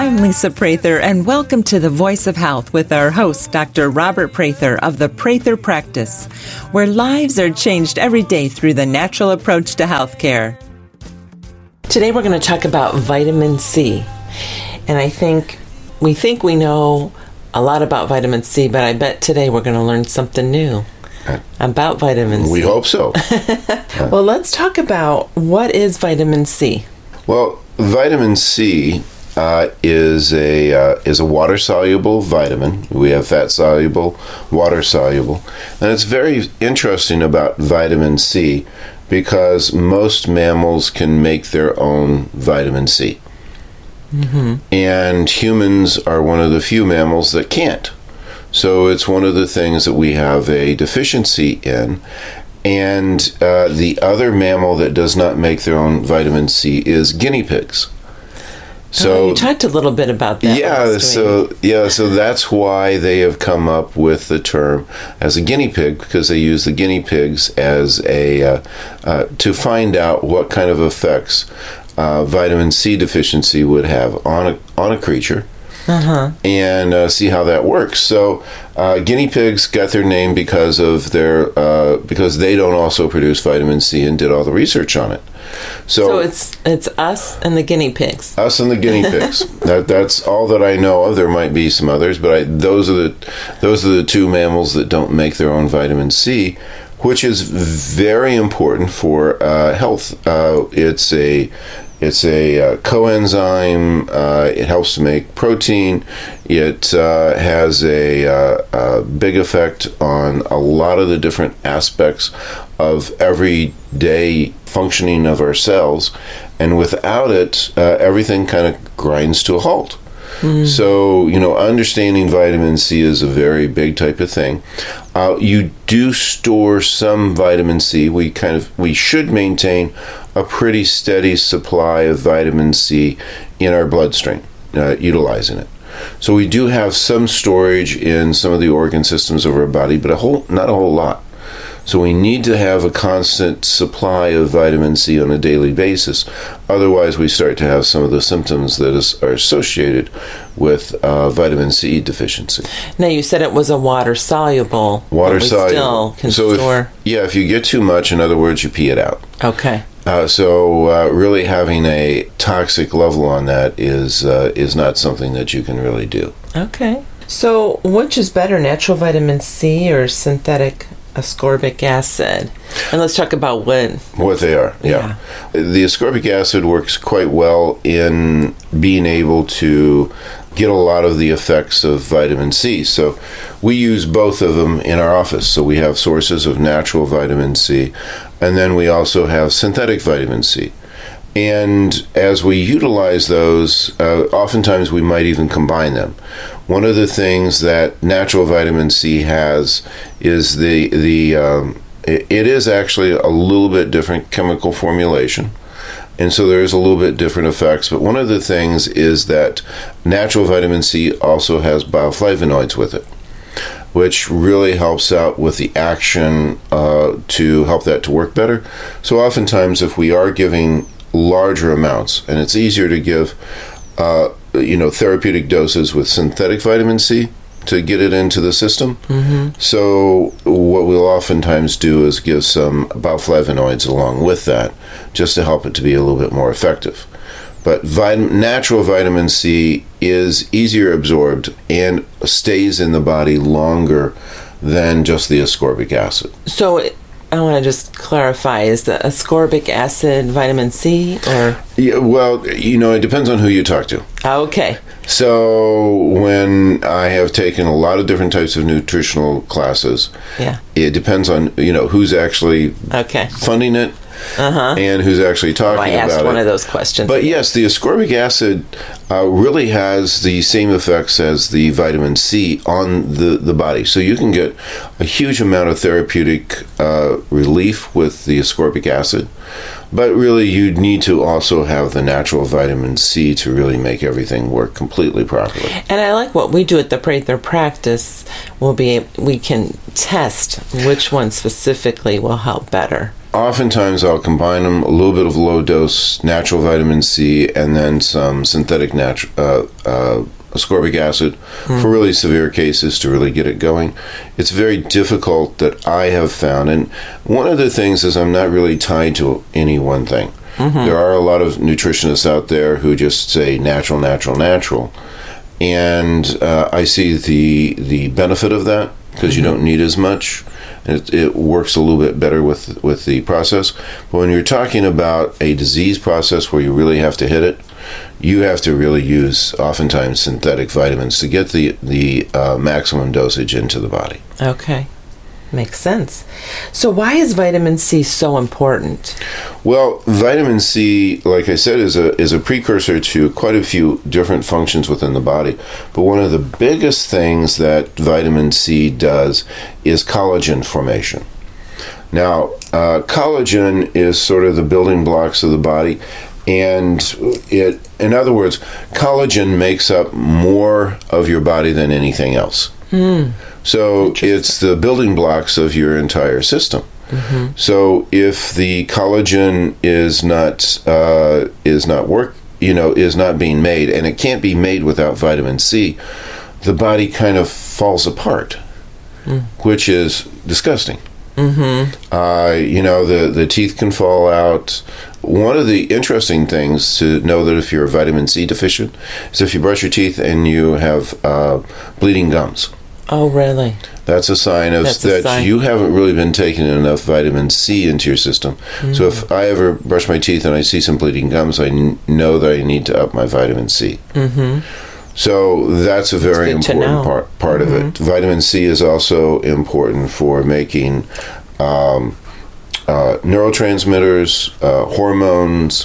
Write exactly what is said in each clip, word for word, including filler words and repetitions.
I'm Lisa Prather, and welcome to The Voice of Health with our host, Doctor Robert Prather of the Prather Practice, where lives are changed every day through the natural approach to healthcare. Today we're going to talk about vitamin C, and I think we think we know a lot about vitamin C, but I bet today we're going to learn something new about vitamin C. We hope so. Well, let's talk about what is vitamin C. Well, vitamin C uh, is a uh, is a water soluble vitamin. We have fat soluble, water soluble, and it's very interesting about vitamin C because most mammals can make their own vitamin C, mm-hmm. and humans are one of the few mammals that can't. So it's one of the things that we have a deficiency in. And uh, the other mammal that does not make their own vitamin C is guinea pigs. So oh, you talked a little bit about that. Yeah, so yeah, so that's why they have come up with the term as a guinea pig, because they use the guinea pigs as a uh, uh, to find out what kind of effects uh, vitamin C deficiency would have on a on a creature. Uh-huh. And uh, see how that works. So uh, guinea pigs got their name because of their uh, because they don't also produce vitamin C and did all the research on it. So, so it's it's us and the guinea pigs. Us and the guinea pigs. that that's all that I know of. There might be some others, but I, those are the those are the two mammals that don't make their own vitamin C, which is very important for uh, health. Uh, it's a It's a uh, coenzyme. Uh, it helps to make protein. It uh, has a, uh, a big effect on a lot of the different aspects of everyday functioning of our cells. And without it, uh, everything kind of grinds to a halt. Mm-hmm. So, you know, understanding vitamin C is a very big type of thing. Uh, you do store some vitamin C. We kind of, we should maintain a pretty steady supply of vitamin C in our bloodstream, uh, utilizing it. So we do have some storage in some of the organ systems of our body, but a whole, not a whole lot. So we need to have a constant supply of vitamin C on a daily basis. Otherwise, we start to have some of the symptoms that is, are associated with uh, vitamin C deficiency. Now, you said it was a water soluble. Water soluble. Still can so store. If, yeah, if you get too much, in other words, you pee it out. Okay. Uh, so uh, really having a toxic level on that is uh, is not something that you can really do. Okay. So which is better, natural vitamin C or synthetic ascorbic acid? And let's talk about what what they are. Yeah. yeah. The ascorbic acid works quite well in being able to get a lot of the effects of vitamin C. So we use both of them in our office. So we have sources of natural vitamin C, and then we also have synthetic vitamin C. And as we utilize those, uh, oftentimes we might even combine them. One of the things that natural vitamin C has is the the um, it, it is actually a little bit different chemical formulation. And so there's a little bit different effects. But one of the things is that natural vitamin C also has bioflavonoids with it, which really helps out with the action uh, to help that to work better. So oftentimes if we are giving larger amounts, and it's easier to give uh, you know, therapeutic doses with synthetic vitamin C to get it into the system. Mm-hmm. So what we'll oftentimes do is give some bioflavonoids along with that, just to help it to be a little bit more effective. But vit- natural vitamin C is easier absorbed and stays in the body longer than just the ascorbic acid. So it- I want to just clarify, is the ascorbic acid vitamin C or? Yeah, well, you know, it depends on who you talk to. Okay. So when I have taken a lot of different types of nutritional classes, yeah, it depends on, you know, who's actually okay. funding it. Uh-huh. And who's actually talking well, I asked about one it. of those questions. But yes, the ascorbic acid uh, really has the same effects as the vitamin C on the, the body. So you can get a huge amount of therapeutic uh, relief with the ascorbic acid. But really, you need to also have the natural vitamin C to really make everything work completely properly. And I like what we do at the Prather Practice. We'll be we can test which one specifically will help better. oftentimes I'll combine them, a little bit of low dose natural vitamin C, and then some synthetic natu- uh, uh, ascorbic acid mm. for really severe cases to really get it going. It's very difficult, that I have found. And one of the things is I'm not really tied to any one thing. Mm-hmm. There are a lot of nutritionists out there who just say natural, natural, natural. And uh, I see the the benefit of that, because mm-hmm. you don't need as much. It, it works a little bit better with with the process. But when you're talking about a disease process where you really have to hit it, you have to really use oftentimes synthetic vitamins to get the, the uh, maximum dosage into the body. Okay. Makes sense. So why is vitamin C so important? Well, vitamin C, like I said, is a is a precursor to quite a few different functions within the body. But one of the biggest things that vitamin C does is collagen formation. Now, uh, collagen is sort of the building blocks of the body, and it, in other words, collagen makes up more of your body than anything else. Hmm. So it's the building blocks of your entire system. Mm-hmm. So if the collagen is not uh, is not work, you know, is not being made, and it can't be made without vitamin C, the body kind of falls apart, mm. which is disgusting. Mm-hmm. Uh, you know, the the teeth can fall out. One of the interesting things to know that if you're vitamin C deficient is if you brush your teeth and you have uh, bleeding gums. Oh, really? That's a sign of That's that a sign. You haven't really been taking enough vitamin C into your system. Mm. So if I ever brush my teeth and I see some bleeding gums, I n- know that I need to up my vitamin C. Mm-hmm. So that's a very that's important part part mm-hmm. of it. Vitamin C is also important for making um, uh, neurotransmitters, uh, hormones.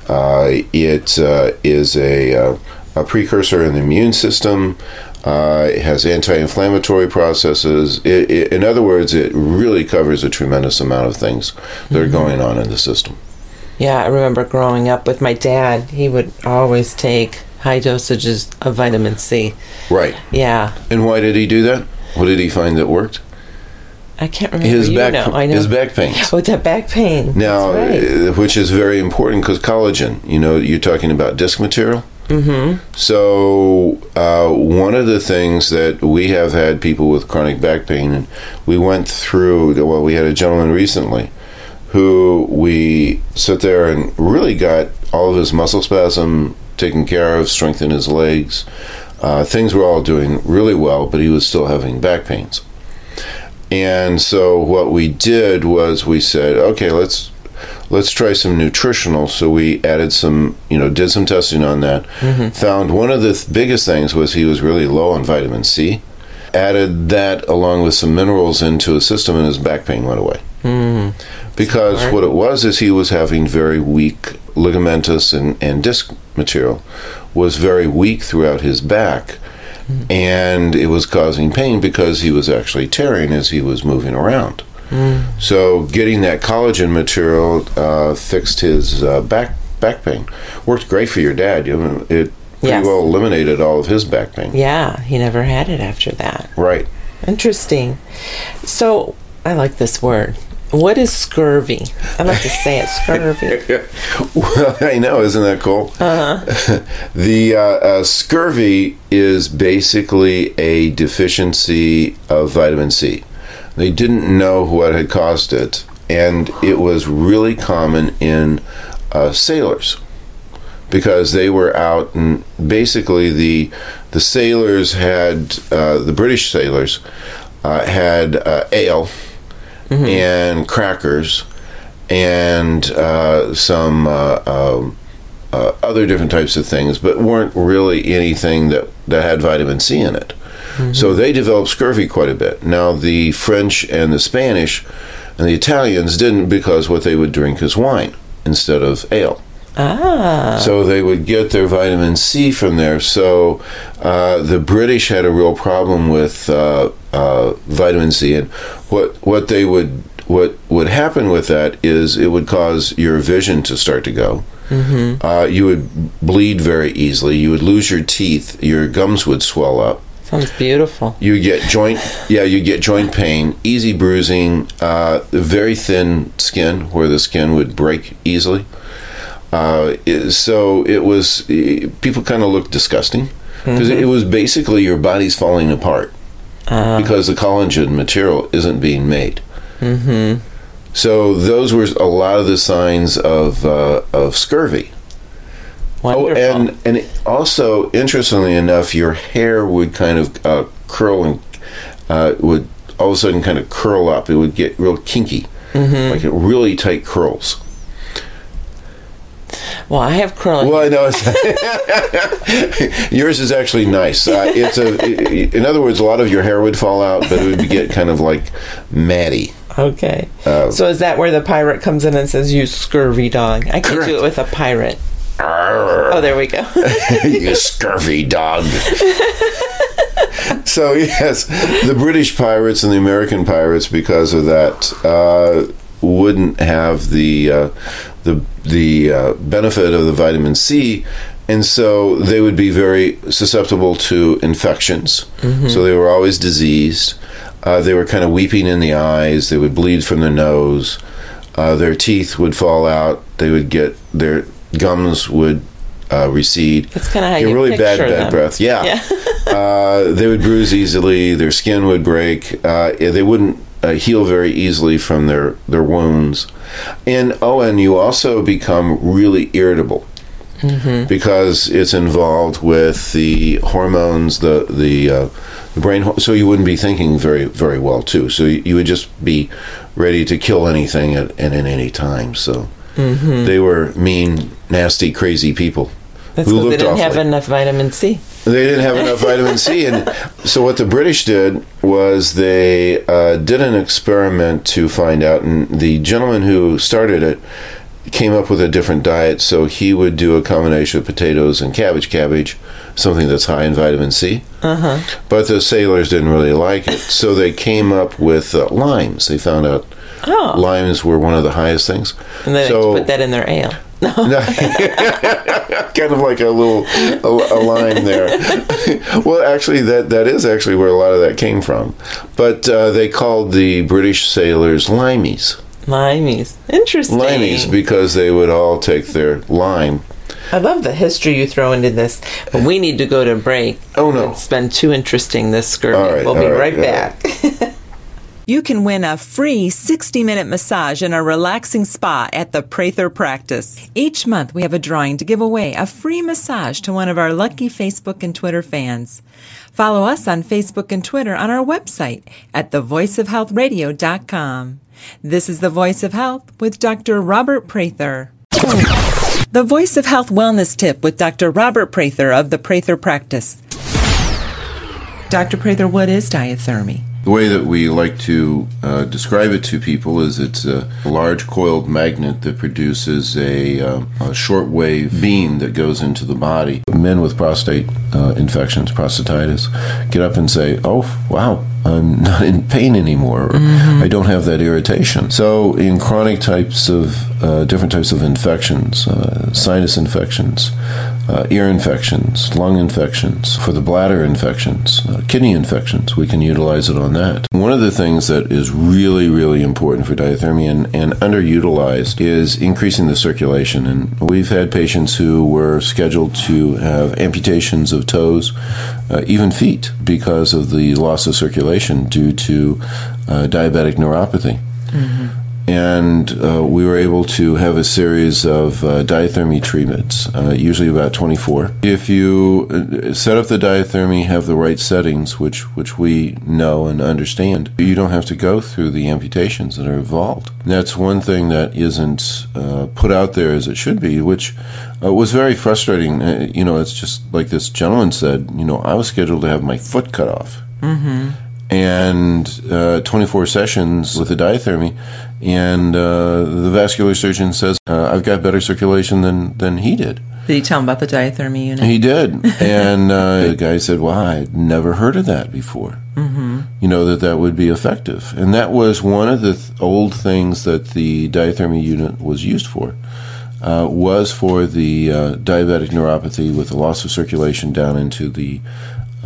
Uh, it uh, is a, uh, a precursor in the immune system. Uh, it has anti-inflammatory processes. It, it, in other words, it really covers a tremendous amount of things that mm-hmm. are going on in the system. Yeah, I remember growing up with my dad. He would always take high dosages of vitamin C. Right. Yeah. And why did he do that? What did he find that worked? I can't remember. His you back, know. I know. His back pain. Oh, that back pain. Now, right. uh, which is very important because collagen, you know, you're talking about disc material. Mm-hmm. So uh, one of the things that we have had people with chronic back pain, and we went through, well, we had a gentleman recently who we sat there and really got all of his muscle spasm taken care of, strengthened his legs. Uh, things were all doing really well, but he was still having back pains. And so what we did was we said, okay, let's let's try some nutritional. So we added some, you know, did some testing on that. Mm-hmm. Found one of the th- biggest things was he was really low on vitamin C. Added that along with some minerals into his system, and his back pain went away. Mm-hmm. Because Smart. What it was is he was having very weak ligamentous and, and disc material was very weak throughout his back. Mm-hmm. And it was causing pain because he was actually tearing as he was moving around. Mm. So getting that collagen material uh, fixed his uh, back back pain. Worked great for your dad. You know, it pretty yes. well eliminated all of his back pain. Yeah, he never had it after that. Right. Interesting. So I like this word. What is scurvy? I like to say it, scurvy. Well, I know, isn't that cool? Uh-huh. the uh, uh, scurvy is basically a deficiency of vitamin C. They didn't know what had caused it, and it was really common in uh, sailors because they were out, and basically the the sailors had uh, the British sailors uh, had uh, ale mm-hmm. and crackers and uh, some uh, um, uh, other different types of things, but weren't really anything that, that had vitamin C in it. Mm-hmm. So they developed scurvy quite a bit. Now, the French and the Spanish and the Italians didn't, because what they would drink is wine instead of ale. Ah. So they would get their vitamin C from there. So uh, the British had a real problem with uh, uh, vitamin C, and what what they would what would happen with that is it would cause your vision to start to go. Mm-hmm. Uh, you would bleed very easily. You would lose your teeth. Your gums would swell up. Sounds beautiful. You get joint, yeah, you get joint pain, easy bruising, uh, very thin skin where the skin would break easily. Uh, it, so it was, people kind of looked disgusting because mm-hmm. it was basically your body's falling apart uh. because the collagen material isn't being made. Mm-hmm. So those were a lot of the signs of uh, of scurvy. Wonderful. Oh, and and also, interestingly enough, your hair would kind of uh, curl and uh, would all of a sudden kind of curl up. It would get real kinky, mm-hmm. like really tight curls. Well, I have curly. Well, I know. It's yours is actually nice. Uh, it's a. In other words, a lot of your hair would fall out, but it would get kind of like matty. Okay. Uh, so is that where the pirate comes in and says, "You scurvy dog"? I can do it with a pirate. Arr. Oh, there we go. You scurvy dog. So yes, the British pirates and the American pirates, because of that, uh, wouldn't have the uh, the the uh, benefit of the vitamin C, and so they would be very susceptible to infections. Mm-hmm. So they were always diseased. Uh, they were kind of weeping in the eyes. They would bleed from their nose. Uh, their teeth would fall out. They would get their gums would uh, recede. That's kind of how get you really picture bad, them. bad breath. Yeah, yeah. uh, they would bruise easily. Their skin would break. Uh, they wouldn't uh, heal very easily from their their wounds. And oh, and you also become really irritable mm-hmm. because it's involved with the hormones, the the uh, the brain. So you wouldn't be thinking very very well too. So you, you would just be ready to kill anything at, and at any time. So. Mm-hmm. They were mean, nasty, crazy people. That's because they didn't have enough vitamin C. They didn't have enough vitamin C. And so what the British did was they uh, did an experiment to find out, and the gentleman who started it came up with a different diet. So he would do a combination of potatoes and cabbage, cabbage, something that's high in vitamin C. Uh-huh. But the sailors didn't really like it. So they came up with uh, limes. They found out Oh. limes were one of the highest things. And they so, like to put that in their ale. No. Kind of like a little a, a lime there. Well, actually, that, that is actually where a lot of that came from. But uh, they called the British sailors limeys. Limeys. Interesting. Limeys, because they would all take their lime. I love the history you throw into this, but we need to go to break. Oh, no. It's been too interesting, this scurvy. All right, we'll be right, right back. Right. You can win a free sixty-minute massage in a relaxing spa at the Prather Practice. Each month, we have a drawing to give away a free massage to one of our lucky Facebook and Twitter fans. Follow us on Facebook and Twitter on our website at the voice of health radio dot com. This is The Voice of Health with Doctor Robert Prather. The Voice of Health Wellness Tip with Doctor Robert Prather of the Prather Practice. Doctor Prather, what is diathermy? The way that we like to uh, describe it to people is it's a large coiled magnet that produces a, uh, a shortwave beam that goes into the body. Men with prostate uh, infections, prostatitis, get up and say, oh, wow, I'm not in pain anymore, or mm-hmm. I don't have that irritation. So in chronic types of, uh, different types of infections, uh, sinus infections, uh, ear infections, lung infections, for the bladder infections, uh, kidney infections, we can utilize it on that. One of the things that is really, really important for diathermy and, and underutilized is increasing the circulation. And we've had patients who were scheduled to have amputations of toes, uh, even feet, because of the loss of circulation due to uh, diabetic neuropathy. Mm-hmm. And uh, we were able to have a series of uh, diathermy treatments, uh, usually about twenty-four. If you set up the diathermy, have the right settings, which, which we know and understand, you don't have to go through the amputations that are involved. And that's one thing that isn't uh, put out there as it should be, which uh, was very frustrating. Uh, you know, it's just like this gentleman said, you know, I was scheduled to have my foot cut off. Mm-hmm. And uh, twenty-four sessions with the diathermy, and uh, the vascular surgeon says, uh, I've got better circulation than, than he did. Did he tell him about the diathermy unit? He did. And uh, the guy said, well, I'd never heard of that before. Mm-hmm. You know, that that would be effective. And that was one of the th- old things that the diathermy unit was used for, uh, was for the uh, diabetic neuropathy with the loss of circulation down into the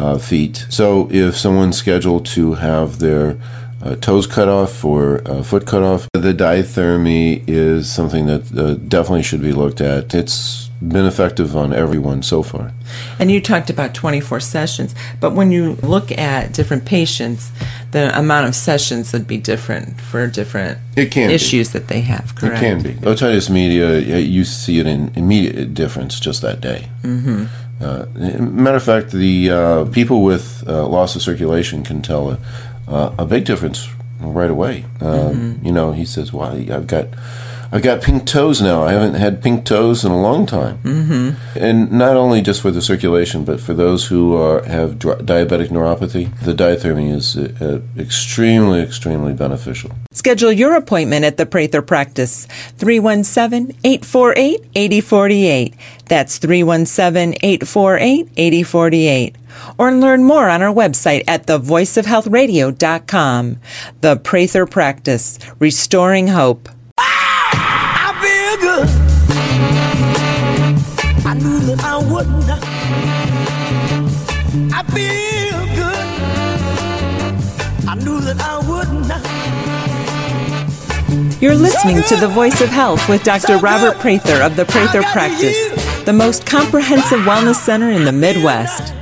uh, feet. So if someone's scheduled to have their uh, toes cut off or uh, foot cut off, the diathermy is something that uh, definitely should be looked at. It's been effective on everyone so far. And you talked about twenty-four sessions, but when you look at different patients, the amount of sessions would be different for different it can issues be. that they have, correct? It can be. Otitis media, you see it in immediate difference just that day. Mm-hmm. Uh, matter of fact, the uh, people with uh, loss of circulation can tell a, uh, a big difference right away. Um, mm-hmm. You know, he says, "Well, I've got, I've got pink toes now. I haven't had pink toes in a long time." Mm-hmm. And not only just for the circulation, but for those who are have dri- diabetic neuropathy, the diathermy is uh, extremely, extremely beneficial. Schedule your appointment at the Prather Practice, three one seven, eight four eight, eight zero four eight. That's three one seven, eight four eight, eight zero four eight. Or learn more on our website at the voice of health radio dot com. The Prather Practice, restoring hope. I feel good. I knew that I wouldn't. I feel good. I knew that I wouldn't. You're listening to The Voice of Health with Doctor Robert Prather of the Prather Practice, the most comprehensive wellness center in the Midwest.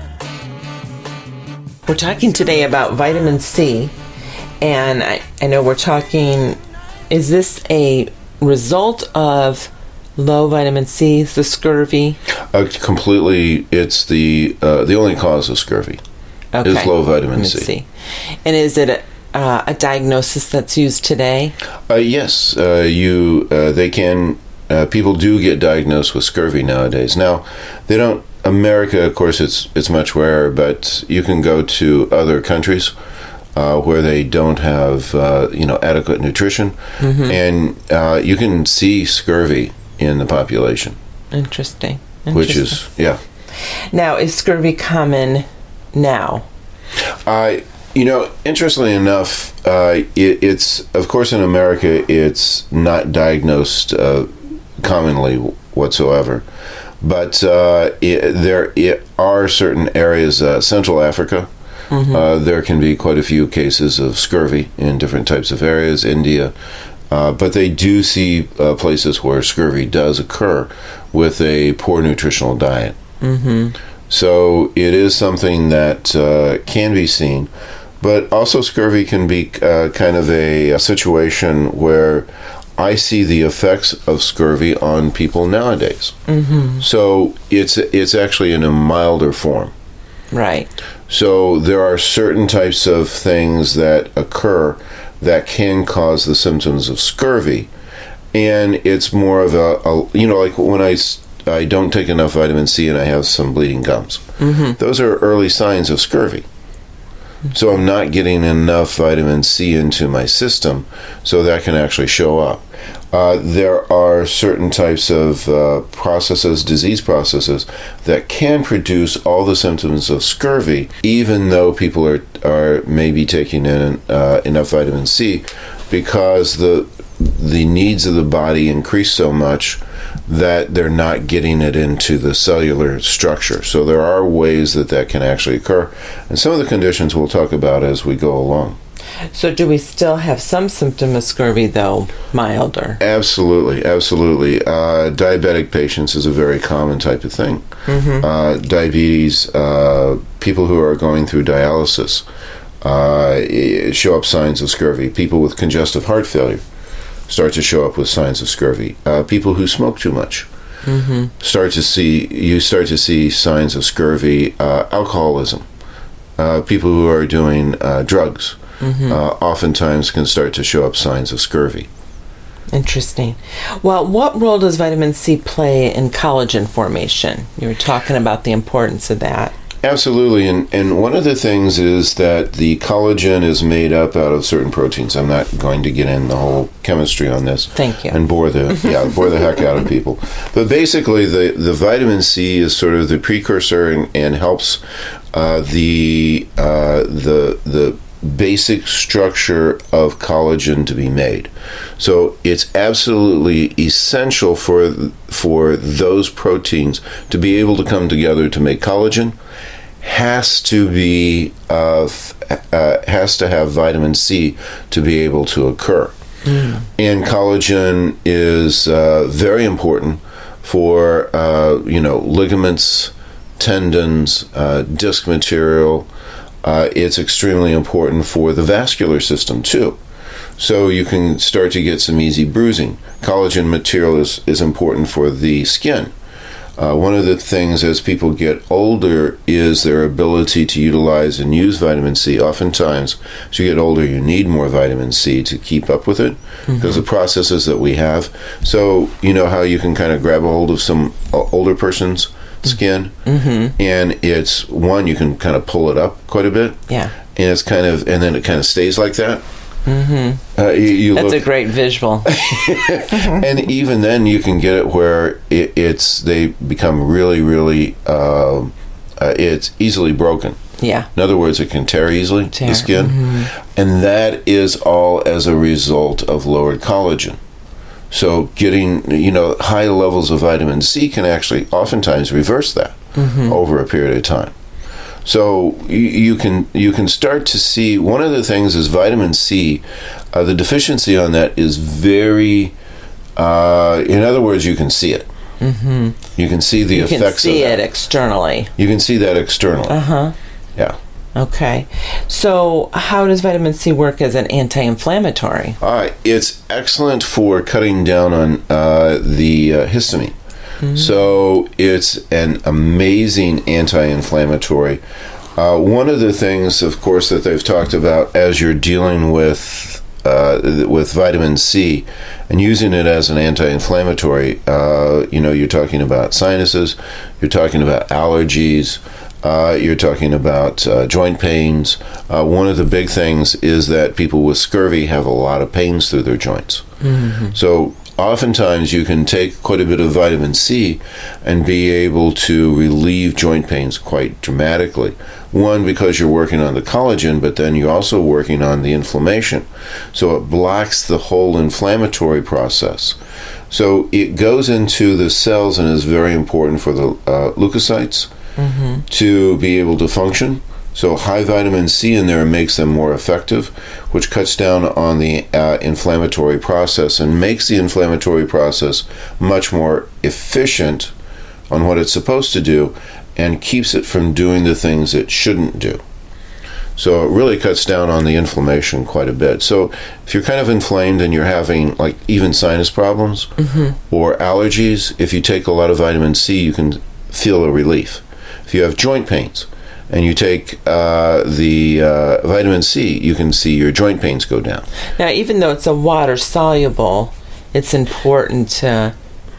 We're talking today about vitamin C, and I, I know we're talking, is this a result of low vitamin C, the scurvy? Uh, completely, it's the uh, the only cause of scurvy Okay. is low vitamin C. C. And is it a, uh, a diagnosis that's used today? Uh, yes, uh, you. Uh, they can. Uh, people do get diagnosed with scurvy nowadays. Now, they don't. America, of course, it's it's much rarer, but you can go to other countries uh, where they don't have uh, you know adequate nutrition, mm-hmm. and uh, you can see scurvy in the population. Interesting. Interesting. Which is yeah. Now, is scurvy common now? I. Uh, You know, interestingly enough, uh, it, it's, of course, in America, it's not diagnosed uh, commonly whatsoever. But uh, it, there it are certain areas, uh, Central Africa, mm-hmm. uh, there can be quite a few cases of scurvy in different types of areas, India. Uh, but they do see uh, places where scurvy does occur with a poor nutritional diet. Mm-hmm. So it is something that uh, can be seen. But also scurvy can be uh, kind of a, a situation where I see the effects of scurvy on people nowadays. Mm-hmm. So it's it's actually in a milder form. Right. So there are certain types of things that occur that can cause the symptoms of scurvy. And it's more of a, a you know, like when I, I don't take enough vitamin C and I have some bleeding gums. Mm-hmm. Those are early signs of scurvy. So I'm not getting enough vitamin C into my system, so that can actually show up. Uh, there are certain types of uh, processes, disease processes, that can produce all the symptoms of scurvy, even though people are, are maybe taking in uh, enough vitamin C, because the the needs of the body increase so much that they're not getting it into the cellular structure. So there are ways that that can actually occur. And some of the conditions we'll talk about as we go along. So do we still have some symptom of scurvy, though, milder? Absolutely, absolutely. Uh, diabetic patients is a very common type of thing. Mm-hmm. Uh, diabetes, uh, people who are going through dialysis uh, show up signs of scurvy. People with congestive heart failure start to show up with signs of scurvy. Uh, people who smoke too much mm-hmm. start to see, you start to see signs of scurvy. Uh, alcoholism. Uh, people who are doing uh, drugs mm-hmm. uh, oftentimes can start to show up signs of scurvy. Interesting. Well, what role does vitamin C play in collagen formation? You were talking about the importance of that. Absolutely, and, and one of the things is that the collagen is made up out of certain proteins. I'm not going to get in the whole chemistry on this. Thank you. And bore the yeah bore the heck out of people. But basically, the, the vitamin C is sort of the precursor and, and helps uh, the uh, the the basic structure of collagen to be made. So it's absolutely essential for for those proteins to be able to come together to make collagen. has to be uh, f- uh, has to have vitamin C to be able to occur. Mm. And collagen is uh, very important for uh, you know ligaments, tendons, uh, disc material. Uh, it's extremely important for the vascular system too. So you can start to get some easy bruising. Collagen material is, is important for the skin. Uh, one of the things as people get older is their ability to utilize and use vitamin C. Oftentimes, as you get older, you need more vitamin C to keep up with it mm-hmm. because of the processes that we have. So you know how you can kind of grab a hold of some uh, older person's skin, mm-hmm. and it's one, you can kind of pull it up quite a bit. Yeah. And it's kind of, and then it kind of stays like that. Mm-hmm. Uh, you, you That's look, a great visual. And even then, you can get it where it, it's they become really, really. Uh, uh, it's easily broken. Yeah. In other words, it can tear easily tear. the skin, mm-hmm. and that is all as a result of lowered collagen. So, getting you know high levels of vitamin C can actually oftentimes reverse that mm-hmm. over a period of time. So you, you can you can start to see one of the things is vitamin C. Uh, the deficiency on that is very. Uh, in other words, you can see it. Mm-hmm. You can see the you effects. You can see of it that. externally. You can see that externally. Uh huh. Yeah. Okay. So, how does vitamin C work as an anti-inflammatory? Uh, it's excellent for cutting down on uh, the uh, histamine. Mm-hmm. So it's an amazing anti-inflammatory. Uh, one of the things, of course, that they've talked about as you're dealing with uh, with vitamin C and using it as an anti-inflammatory, uh, you know, you're talking about sinuses, you're talking about allergies, uh, you're talking about uh, joint pains. Uh, one of the big things is that people with scurvy have a lot of pains through their joints. Mm-hmm. So oftentimes you can take quite a bit of vitamin C and be able to relieve joint pains quite dramatically. One, because you're working on the collagen, but then you're also working on the inflammation. So it blocks the whole inflammatory process. So it goes into the cells and is very important for the uh, leukocytes mm-hmm. to be able to function. So high vitamin C in there makes them more effective, which cuts down on the uh, inflammatory process and makes the inflammatory process much more efficient on what it's supposed to do and keeps it from doing the things it shouldn't do. So it really cuts down on the inflammation quite a bit. So if you're kind of inflamed and you're having like even sinus problems mm-hmm. or allergies, if you take a lot of vitamin C, you can feel a relief. If you have joint pains, and you take uh, the uh, vitamin C, you can see your joint pains go down. Now, even though it's a water soluble, it's important to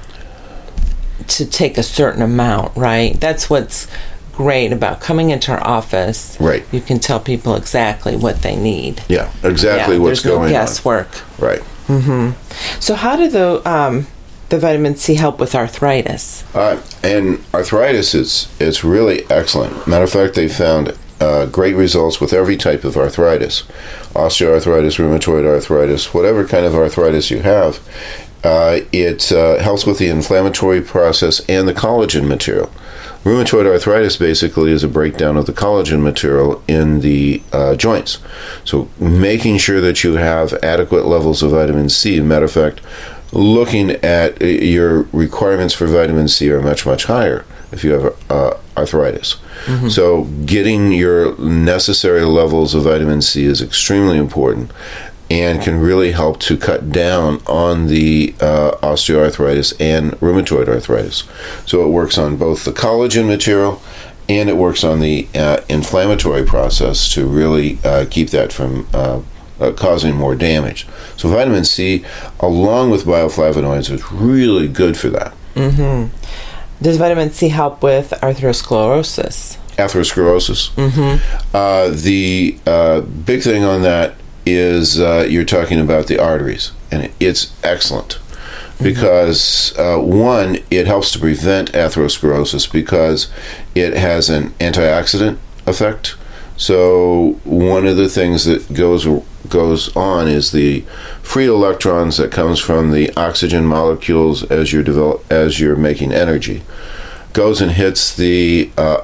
to take a certain amount, right? That's what's great about coming into our office. Right. You can tell people exactly what they need. Yeah, exactly yeah, what's going on. There's no guesswork. Right. Mm-hmm. So how do the um, the vitamin C help with arthritis? Uh, and arthritis, is it's really excellent. Matter of fact, they found uh, great results with every type of arthritis. Osteoarthritis, rheumatoid arthritis, whatever kind of arthritis you have. Uh, it uh, helps with the inflammatory process and the collagen material. Rheumatoid arthritis basically is a breakdown of the collagen material in the uh, joints. So making sure that you have adequate levels of vitamin C. Matter of fact, looking at your requirements for vitamin C are much, much higher if you have uh, arthritis. Mm-hmm. So getting your necessary levels of vitamin C is extremely important and can really help to cut down on the uh, osteoarthritis and rheumatoid arthritis. So it works on both the collagen material and it works on the uh, inflammatory process to really uh, keep that from uh, uh, causing more damage. So vitamin C, along with bioflavonoids, is really good for that. Mm-hmm. Does vitamin C help with atherosclerosis? Atherosclerosis. Mm-hmm. Uh, the uh, big thing on that is uh, you're talking about the arteries, and it's excellent because uh, one, it helps to prevent atherosclerosis because it has an antioxidant effect. So one of the things that goes goes on is the free electrons that comes from the oxygen molecules as you're develop as you're making energy goes and hits the uh,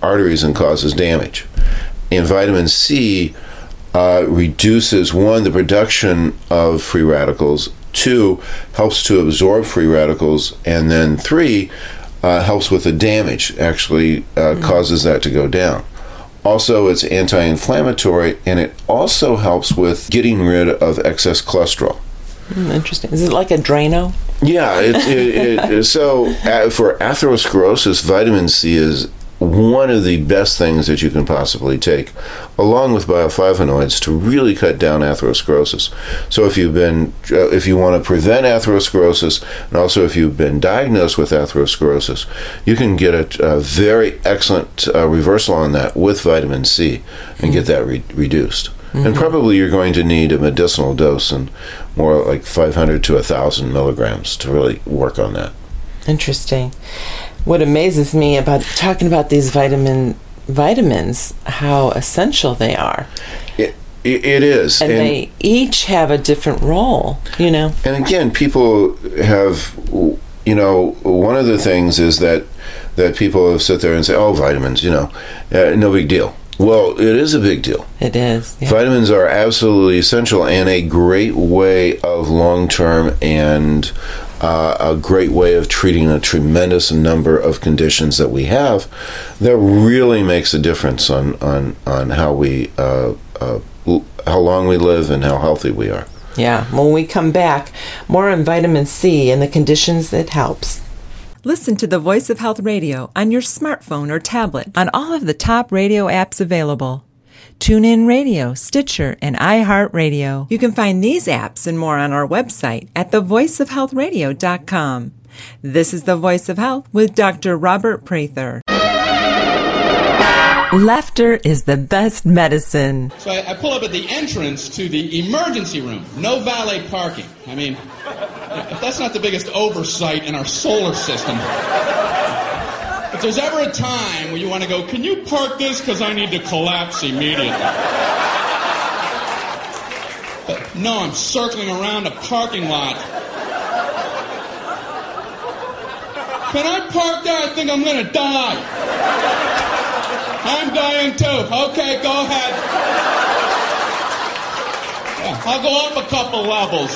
arteries and causes damage. And vitamin C uh, reduces, one, the production of free radicals, two, helps to absorb free radicals, and then three, uh, helps with the damage, actually uh, mm-hmm. causes that to go down. Also, it's anti-inflammatory, and it also helps with getting rid of excess cholesterol. Mm, interesting. Is it like a Drano? Yeah. It, it, it, so uh, for atherosclerosis, vitamin C is one of the best things that you can possibly take, along with bioflavonoids, to really cut down atherosclerosis. So if you've been, uh, if you want to prevent atherosclerosis, and also if you've been diagnosed with atherosclerosis, you can get a, a very excellent uh, reversal on that with vitamin C and mm-hmm. get that re- reduced. Mm-hmm. And probably you're going to need a medicinal dose, and more like five hundred to one thousand milligrams to really work on that. Interesting. What amazes me about talking about these vitamin vitamins, how essential they are. It, it, it is. And, and they each have a different role, you know. And again, people have, you know, one of the things is that, that people sit there and say, oh, vitamins, you know, uh, no big deal. Well, it is a big deal. It is. Yeah. Vitamins are absolutely essential and a great way of long-term and uh, a great way of treating a tremendous number of conditions that we have that really makes a difference on, on, on how we, uh, uh, how long we live and how healthy we are. Yeah. When we come back, more on vitamin C and the conditions it helps. Listen to the Voice of Health Radio on your smartphone or tablet on all of the top radio apps available. TuneIn Radio, Stitcher, and iHeartRadio. You can find these apps and more on our website at the voice of health radio dot com. This is The Voice of Health with Doctor Robert Prather. Laughter is the best medicine. So I, I pull up at the entrance to the emergency room. No valet parking. I mean, if that's not the biggest oversight in our solar system. If there's ever a time where you want to go, can you park this because I need to collapse immediately? But no, I'm circling around a parking lot. Can I park there? I think I'm going to die. I'm dying too. Okay, go ahead. Yeah, I'll go up a couple levels.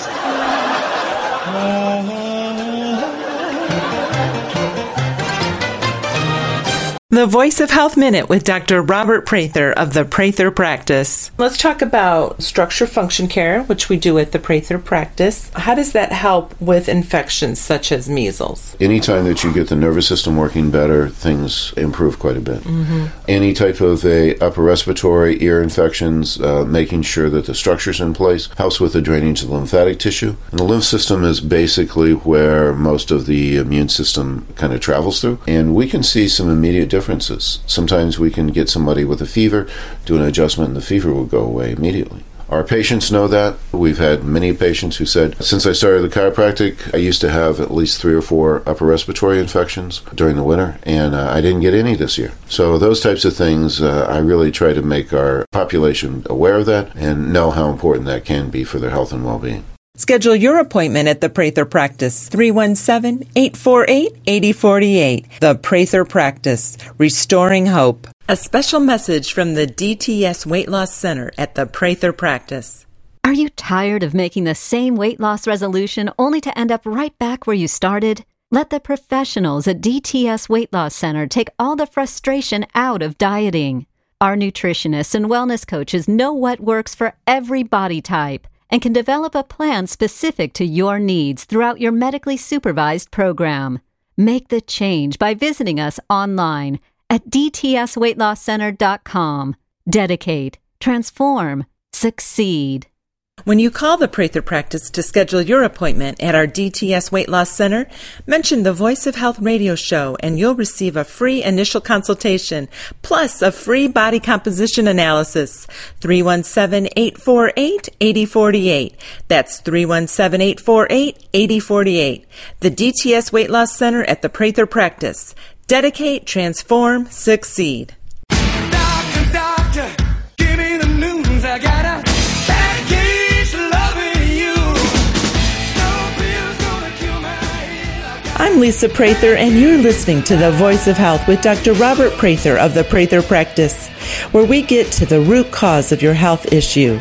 The Voice of Health Minute with Doctor Robert Prather of the Prather Practice. Let's talk about structure function care, which we do at the Prather Practice. How does that help with infections such as measles? Anytime that you get the nervous system working better, things improve quite a bit. Mm-hmm. Any type of a upper respiratory ear infections, uh, making sure that the structure's in place, helps with the drainage of the lymphatic tissue. And the lymph system is basically where most of the immune system kind of travels through. And we can see some immediate differences. Sometimes we can get somebody with a fever, do an adjustment, and the fever will go away immediately. Our patients know that. We've had many patients who said, since I started the chiropractic, I used to have at least three or four upper respiratory infections during the winter, and uh, I didn't get any this year. So those types of things, uh, I really try to make our population aware of that and know how important that can be for their health and well-being. Schedule your appointment at the Prather Practice, three one seven, eight four eight, eight zero four eight. The Prather Practice, restoring hope. A special message from the D T S Weight Loss Center at the Prather Practice. Are you tired of making the same weight loss resolution only to end up right back where you started? Let the professionals at D T S Weight Loss Center take all the frustration out of dieting. Our nutritionists and wellness coaches know what works for every body type and can develop a plan specific to your needs throughout your medically supervised program. Make the change by visiting us online at d t s weight loss center dot com. Dedicate, transform, succeed. When you call the Prather Practice to schedule your appointment at our D T S Weight Loss Center, mention the Voice of Health radio show and you'll receive a free initial consultation plus a free body composition analysis. three one seven, eight four eight, eight zero four eight. That's three one seven, eight four eight, eight zero four eight. The D T S Weight Loss Center at the Prather Practice. Dedicate, transform, succeed. Doctor, doctor, give me the news. I got a bad case loving you. No pill's gonna kill my head. I'm I'm Lisa Prather, and you're listening to The Voice of Health with Doctor Robert Prather of the Prather Practice, where we get to the root cause of your health issue.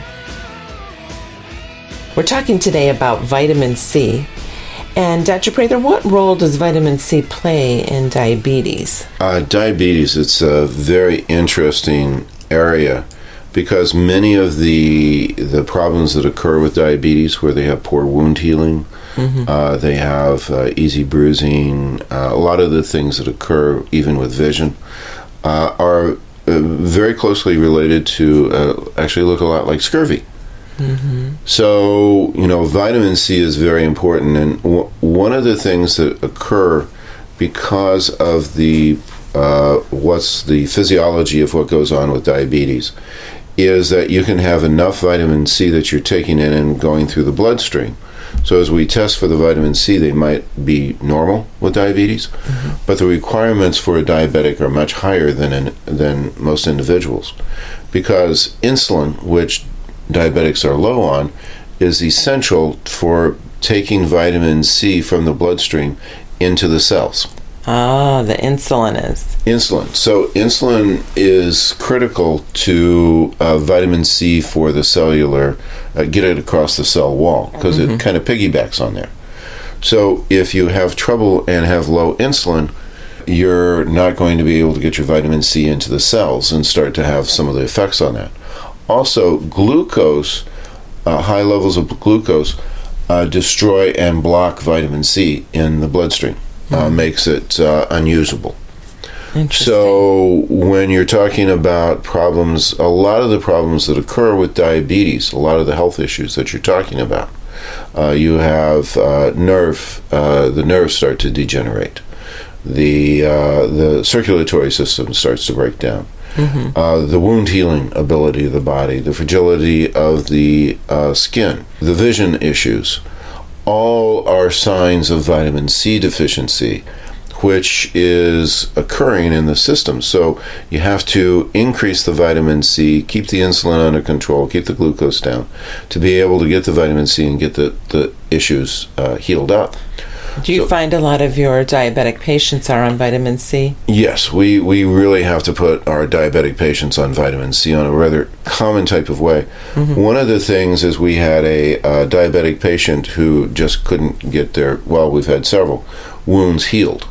We're talking today about vitamin C. And Doctor Prather, what role does vitamin C play in diabetes? Uh, diabetes, it's a very interesting area because many of the the problems that occur with diabetes, where they have poor wound healing, mm-hmm. uh, they have uh, easy bruising, uh, a lot of the things that occur even with vision, uh, are uh, very closely related to, uh, actually look a lot like scurvy. Mm-hmm. So, you know, vitamin C is very important, and w- one of the things that occur because of the uh, what's the physiology of what goes on with diabetes is that you can have enough vitamin C that you're taking in and going through the bloodstream. So as we test for the vitamin C, they might be normal with diabetes, mm-hmm. but the requirements for a diabetic are much higher than in, than most individuals, because insulin, which diabetics are low on, is essential for taking vitamin C from the bloodstream into the cells. Ah, the insulin is. Insulin. So insulin is critical to uh, vitamin C for the cellular, uh, get it across the cell wall, because mm-hmm. it kind of piggybacks on there. So if you have trouble and have low insulin, you're not going to be able to get your vitamin C into the cells and start to have some of the effects on that. Also, glucose, uh, high levels of glucose, uh, destroy and block vitamin C in the bloodstream, mm-hmm. uh, makes it uh, unusable. So when you're talking about problems, a lot of the problems that occur with diabetes, a lot of the health issues that you're talking about, uh, you have uh, nerve, uh, the nerves start to degenerate. The, uh, the circulatory system starts to break down. Mm-hmm. Uh, the wound healing ability of the body, the fragility of the uh, skin, the vision issues, all are signs of vitamin C deficiency, which is occurring in the system. So you have to increase the vitamin C, keep the insulin under control, keep the glucose down, to be able to get the vitamin C and get the, the issues uh, healed up. Do you so, find a lot of your diabetic patients are on vitamin C? Yes, we, we really have to put our diabetic patients on vitamin C on a rather common type of way. Mm-hmm. One of the things is we had a, a diabetic patient who just couldn't get their, well, we've had several, wounds healed.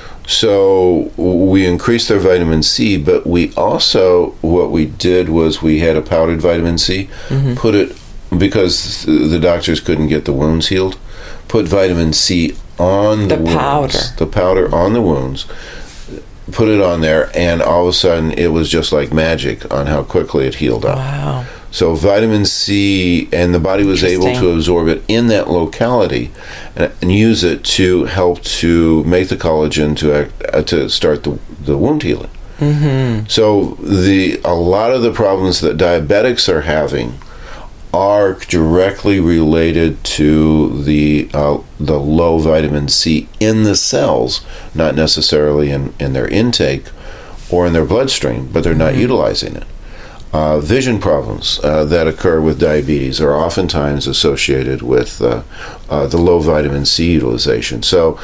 So we increased their vitamin C, but we also, what we did was we had a powdered vitamin C, mm-hmm. put it, because the doctors couldn't get the wounds healed, put vitamin C on the, the wounds, powder. the powder on the wounds, put it on there, and all of a sudden it was just like magic on how quickly it healed up. Wow. So vitamin C, and the body was able to absorb it in that locality and, and use it to help to make the collagen to act, uh, to start the, the wound healing. Mm-hmm. So the a lot of the problems that diabetics are having are directly related to the uh, the low vitamin C in the cells, not necessarily in, in their intake or in their bloodstream, but they're not mm-hmm. utilizing it. Uh, vision problems uh, that occur with diabetes are oftentimes associated with uh, uh, the low vitamin C utilization. So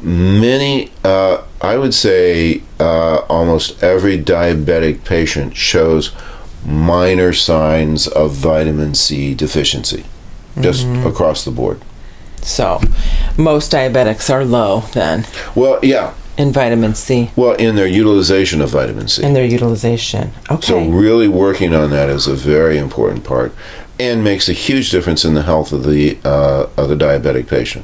many, uh, I would say uh, almost every diabetic patient shows minor signs of vitamin C deficiency, just mm-hmm. across the board. So, most diabetics are low then? Well, yeah. In vitamin C? Well, in their utilization of vitamin C. In their utilization. Okay. So really working on that is a very important part and makes a huge difference in the health of the, uh, of the diabetic patient.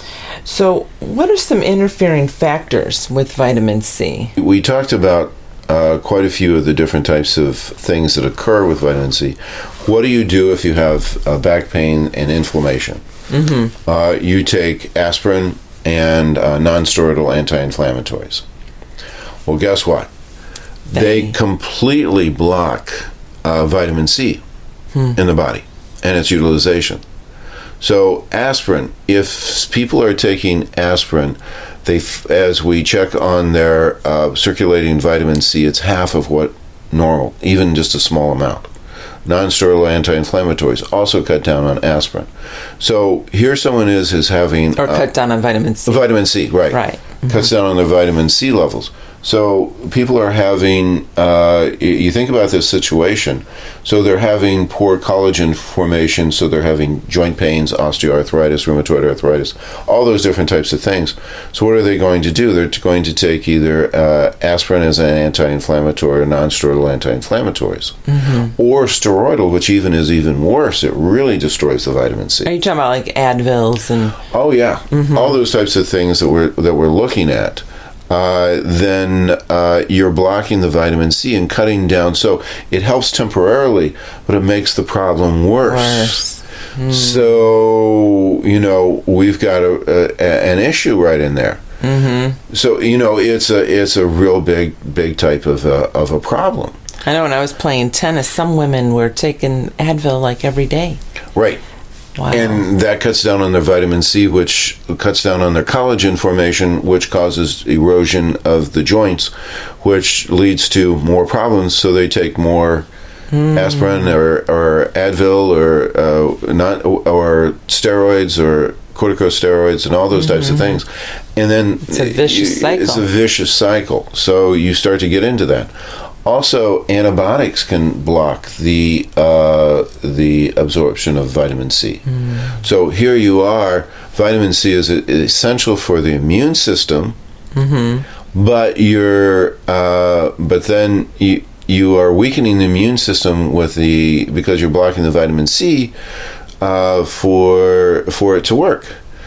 So, what are some interfering factors with vitamin C? We talked about Uh, quite a few of the different types of things that occur with vitamin C. What do you do if you have uh, back pain and inflammation? Mm-hmm. Uh, you take aspirin and uh, non-steroidal anti-inflammatories. Well, guess what? They, they completely block uh, vitamin C hmm. in the body and its utilization. So aspirin, if people are taking aspirin, they, as we check on their uh, circulating vitamin C, it's half of what normal, even just a small amount. non-steroidal anti-inflammatories also cut down on aspirin. So here someone is is having Or cut uh, down on vitamin C. vitamin C, right? Right. Mm-hmm. Cuts down on their vitamin C levels. So people are having, uh, you think about this situation, so they're having poor collagen formation, so they're having joint pains, osteoarthritis, rheumatoid arthritis, all those different types of things. So what are they going to do? They're going to take either uh, aspirin as an anti-inflammatory or non-steroidal anti-inflammatories, mm-hmm. or steroidal, which even is even worse. It really destroys the vitamin C. Are you talking about like Advils and... Oh, yeah. Mm-hmm. All those types of things that we're, that we're looking at. Uh, then uh, you're blocking the vitamin C and cutting down. So it helps temporarily, but it makes the problem worse. Worse. Mm. So, you know, we've got a, a, an issue right in there. Mm-hmm. So, you know, it's a it's a real big, big type of a, of a problem. I know when I was playing tennis, some women were taking Advil like every day. Right. Wow. And that cuts down on their vitamin C, which cuts down on their collagen formation, which causes erosion of the joints, which leads to more problems. So they take more mm. aspirin or, or Advil or uh, not or steroids or corticosteroids and all those mm-hmm. types of things. And then it's a vicious cycle. It's a vicious cycle. So you start to get into that. Also, antibiotics can block the uh, the absorption of vitamin C. Mm. So here you are. Vitamin C is essential for the immune system, mm-hmm. but you're uh, but then you you are weakening the immune system with the because you're blocking the vitamin C uh, for for it to work.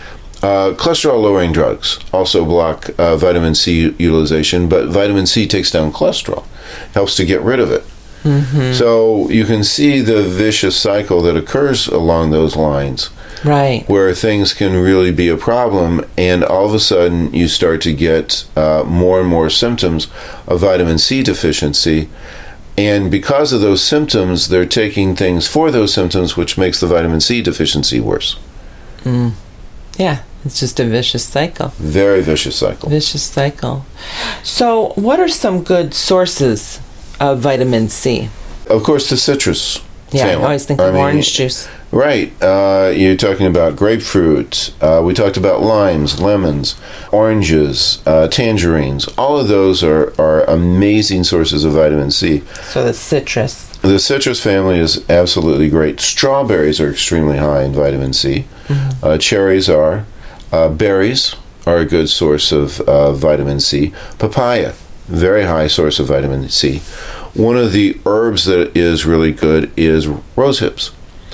Uh, cholesterol-lowering drugs also block uh, vitamin C utilization, but vitamin C takes down cholesterol, helps to get rid of it. Mm-hmm. So you can see the vicious cycle that occurs along those lines, right? Where things can really be a problem, and all of a sudden you start to get uh, more and more symptoms of vitamin C deficiency. And because of those symptoms, they're taking things for those symptoms, which makes the vitamin C deficiency worse. Mm. Yeah, it's just a vicious cycle. Very vicious cycle. Vicious cycle. So, what are some good sources of vitamin C? Of course, the citrus Yeah, family. I always think I of mean, orange juice. Right. Uh, you're talking about grapefruit. Uh, we talked about limes, lemons, oranges, uh, tangerines. All of those are, are amazing sources of vitamin C. So the citrus. The citrus family is absolutely great. Strawberries are extremely high in vitamin C. Mm-hmm. Uh, cherries are. Uh, berries are a good source of uh, vitamin C. Papaya, very high source of vitamin C. One of the herbs that is really good is rose hips.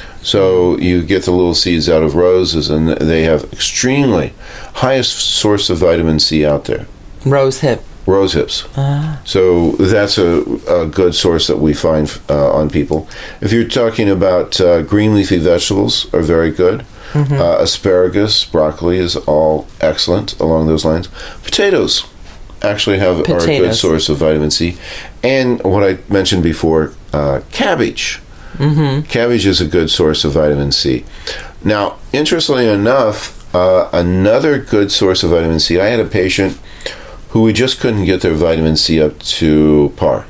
So you get the little seeds out of roses, and they have extremely highest source of vitamin C out there. Rose hip. Rose hips. Ah. So that's a, a good source that we find uh, on people. If you're talking about uh, green leafy vegetables, are very good. Mm-hmm. Uh, asparagus, broccoli is all excellent along those lines. Potatoes actually have Potatoes. are a good source of vitamin C. And what I mentioned before, uh, cabbage. Mm-hmm. Cabbage is a good source of vitamin C. Now, interestingly enough, uh, another good source of vitamin C, I had a patient who we just couldn't get their vitamin C up to par.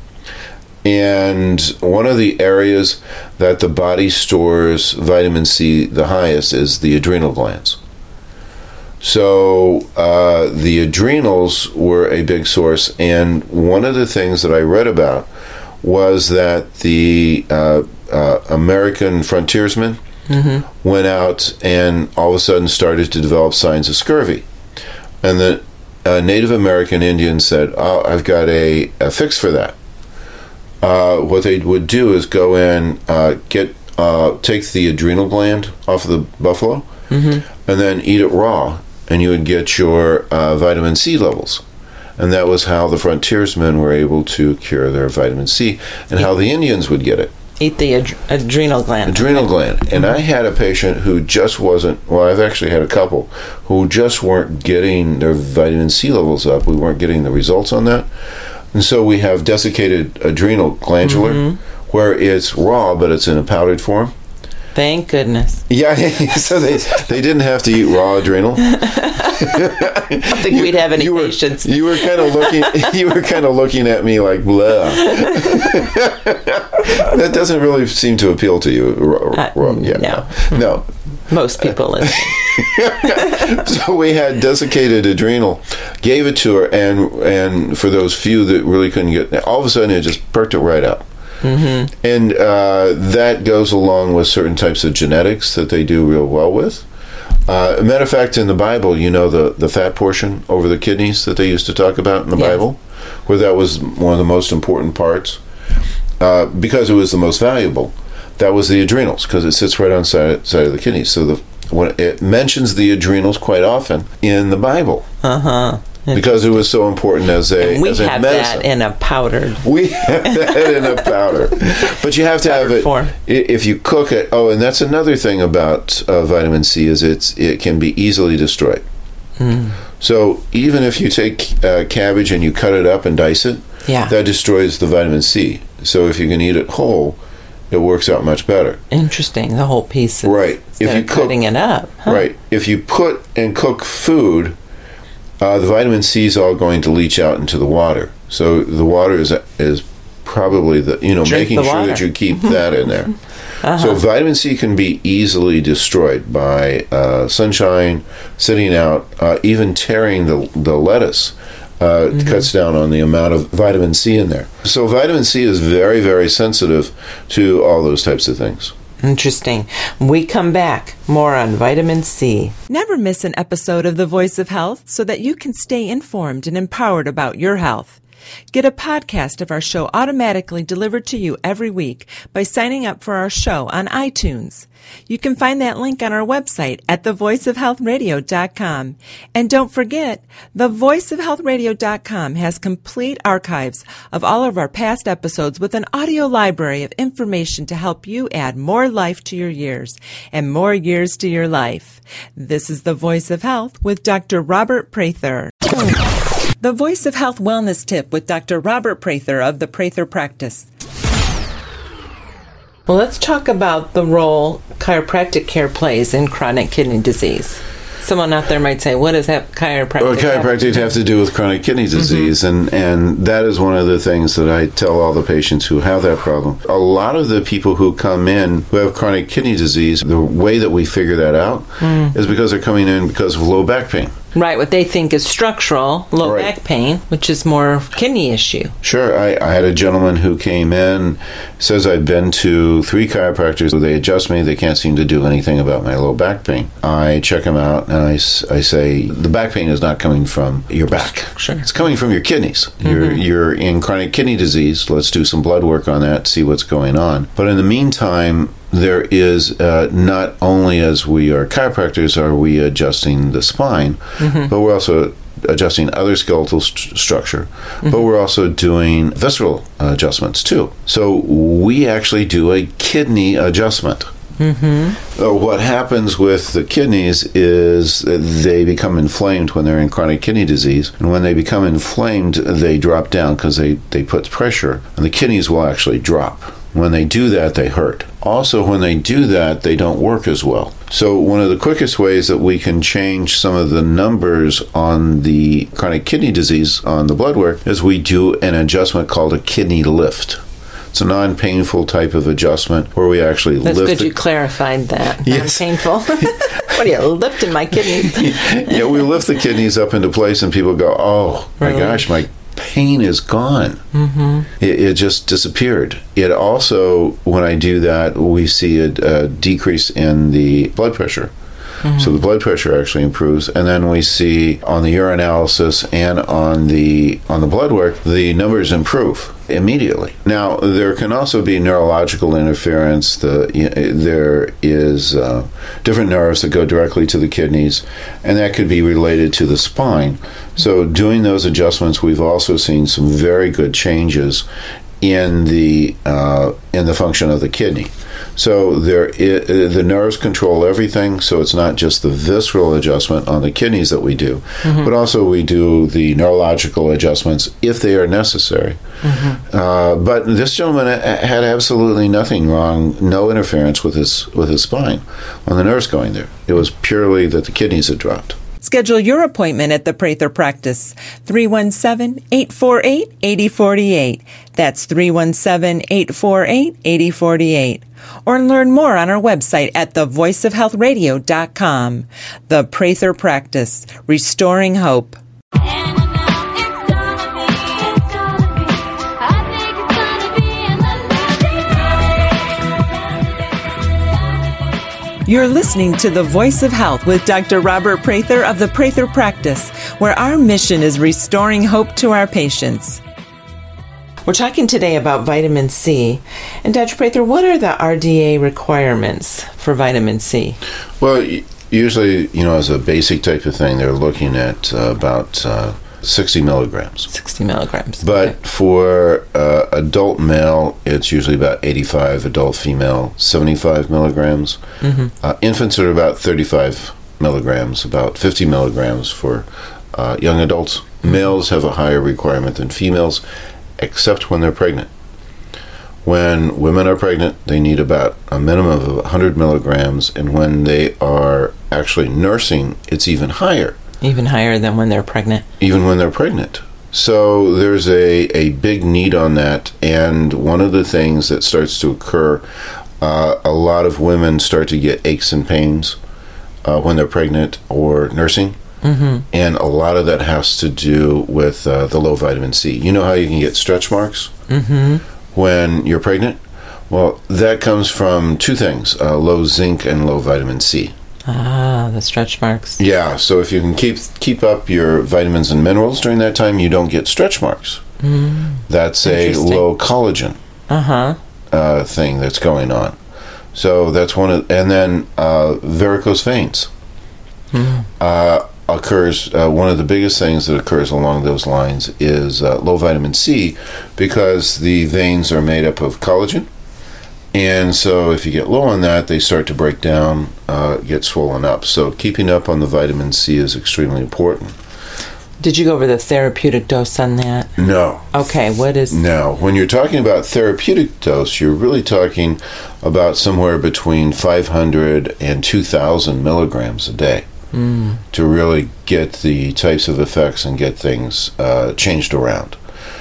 And one of the areas that the body stores vitamin C the highest is the adrenal glands. So uh, the adrenals were a big source, and one of the things that I read about was that the uh, uh, American frontiersmen mm-hmm. went out and all of a sudden started to develop signs of scurvy. And the uh, Native American Indians said, oh, I've got a, a fix for that. Uh, what they would do is go in, uh, get uh, take the adrenal gland off of the buffalo, mm-hmm. and then eat it raw, and you would get your uh, vitamin C levels. And that was how the frontiersmen were able to cure their vitamin C, and how the Indians would get it. Eat the ad- adrenal gland. Adrenal gland. And mm-hmm. I had a patient who just wasn't, well, I've actually had a couple, who just weren't getting their vitamin C levels up. We weren't getting the results on that. And so we have desiccated adrenal glandular, mm-hmm. where it's raw, but it's in a powdered form. Thank goodness. Yeah, so they they didn't have to eat raw adrenal. I don't think we'd have any you were, patience. You were kind of looking. You were kind of looking at me like, blah. That doesn't really seem to appeal to you. Uh, yeah, no. no. Most people listen. So we had desiccated adrenal, gave it to her, and and for those few that really couldn't get, all of a sudden it just perked it right up. Mm-hmm. And uh, that goes along with certain types of genetics that they do real well with. Uh, a matter of fact, in the Bible, you know the, the fat portion over the kidneys that they used to talk about in the yes. Bible, where that was one of the most important parts, uh, because it was the most valuable. That was the adrenals, because it sits right on side, side of the kidneys. So the when it mentions the adrenals quite often in the Bible. Uh-huh. Because it was so important as a and we as a have medicine. that in a powdered. We have that in a powder, but you have to have it form. If you cook it. Oh, and that's another thing about uh, vitamin C is it's it can be easily destroyed. Mm. So even if you take uh, cabbage and you cut it up and dice it, yeah. that destroys the vitamin C. So if you can eat it whole, it works out much better. Interesting, the whole piece. Is, right. If you cook, cutting it up. Huh? Right. If you put and cook food. Uh, the vitamin C is all going to leach out into the water. So the water is is probably the you know Drink making the sure water. that you keep that in there. Uh-huh. So vitamin C can be easily destroyed by uh, sunshine, sitting out, uh, even tearing the the lettuce. Uh, mm-hmm. Cuts down on the amount of vitamin C in there. So vitamin C is very, very sensitive to all those types of things. Interesting. When we come back, more on vitamin C. Never miss an episode of The Voice of Health so that you can stay informed and empowered about your health. Get a podcast of our show automatically delivered to you every week by signing up for our show on iTunes. You can find that link on our website at the voice of health radio dot com. And don't forget, the voice of health radio dot com has complete archives of all of our past episodes with an audio library of information to help you add more life to your years and more years to your life. This is The Voice of Health with Doctor Robert Prather. The Voice of Health Wellness Tip with Doctor Robert Prather of the Prather Practice. Well, let's talk about the role chiropractic care plays in chronic kidney disease. Someone out there might say, what does that chiropractic Well, chiropractic have to do with chronic kidney disease, mm-hmm. and, and that is one of the things that I tell all the patients who have that problem. A lot of the people who come in who have chronic kidney disease, the way that we figure that out mm. is because they're coming in because of low back pain. Right, what they think is structural, low right. back pain, which is more kidney issue. Sure. I, I had a gentleman who came in, says I've been to three chiropractors. They adjust me. They can't seem to do anything about my low back pain. I check him out, and I, I say, the back pain is not coming from your back. Sure. It's coming from your kidneys. Mm-hmm. You're, you're in chronic kidney disease. Let's do some blood work on that, see what's going on. But in the meantime, there is uh, not only as we are chiropractors are we adjusting the spine, mm-hmm. but we're also adjusting other skeletal st- structure, mm-hmm. but we're also doing visceral adjustments too. So we actually do a kidney adjustment. Mm-hmm. Uh, what happens with the kidneys is that they become inflamed when they're in chronic kidney disease, and when they become inflamed, they drop down because they, they put pressure, and the kidneys will actually drop. When they do that, they hurt. Also, when they do that, they don't work as well. So one of the quickest ways that we can change some of the numbers on the chronic kidney disease on the blood work is we do an adjustment called a kidney lift. It's a non-painful type of adjustment where we actually That's lift. That's good the, you clarified that. Yes. Non-painful. What are you, lifting my kidneys? Yeah, we lift the kidneys up into place and people go, oh, my really? gosh, my pain is gone. Mm-hmm. It, it just disappeared. It also, when I do that, we see a, a decrease in the blood pressure. Mm-hmm. So the blood pressure actually improves, and then we see on the urinalysis and on the on the blood work, the numbers improve immediately. Now, there can also be neurological interference. The, you know, there is uh, different nerves that go directly to the kidneys, and that could be related to the spine. So doing those adjustments, we've also seen some very good changes in the uh, in the function of the kidney. So there, I, the nerves control everything. So it's not just the visceral adjustment on the kidneys that we do, mm-hmm. but also we do the neurological adjustments if they are necessary. Mm-hmm. Uh, but this gentleman had absolutely nothing wrong, no interference with his with his spine on the nerves going there. It was purely that the kidneys had dropped. Schedule your appointment at the Prather Practice, three one seven, eight four eight, eight zero four eight. That's three one seven, eight four eight, eight zero four eight. Or learn more on our website at the voice of health radio dot com. The Prather Practice, restoring hope. You're listening to The Voice of Health with Doctor Robert Prather of the Prather Practice, where our mission is restoring hope to our patients. We're talking today about vitamin C. And Doctor Prather, what are the R D A requirements for vitamin C? Well, usually, you know, as a basic type of thing, they're looking at uh, about uh, sixty milligrams. sixty milligrams. But okay. for uh, adult male, it's usually about eighty-five, adult female, seventy-five milligrams. Mm-hmm. Uh, infants are about thirty-five milligrams, about fifty milligrams for uh, young adults. Mm-hmm. Males have a higher requirement than females, except when they're pregnant. When women are pregnant, they need about a minimum of one hundred milligrams, and when they are actually nursing, it's even higher. Even higher than when they're pregnant. Even when they're pregnant. So there's a, a big need on that, and one of the things that starts to occur, uh, a lot of women start to get aches and pains uh, when they're pregnant or nursing. Mm-hmm. And a lot of that has to do with uh, the low vitamin C. You know how you can get stretch marks mm-hmm. when you're pregnant? Well, that comes from two things, uh, low zinc and low vitamin C. Ah, the stretch marks. Yeah, so if you can keep keep up your vitamins and minerals during that time, you don't get stretch marks. Mm. That's a low collagen uh-huh. uh, thing that's going on. So that's one of, and then uh, varicose veins. Mm. Uh, occurs, uh, one of the biggest things that occurs along those lines is uh, low vitamin C, because the veins are made up of collagen, and so if you get low on that, they start to break down, uh, get swollen up. So keeping up on the vitamin C is extremely important. Did you go over the therapeutic dose on that? No. Okay, what is... No. When you're talking about therapeutic dose, you're really talking about somewhere between five hundred and two thousand milligrams a day. Mm. To really get the types of effects and get things uh, changed around.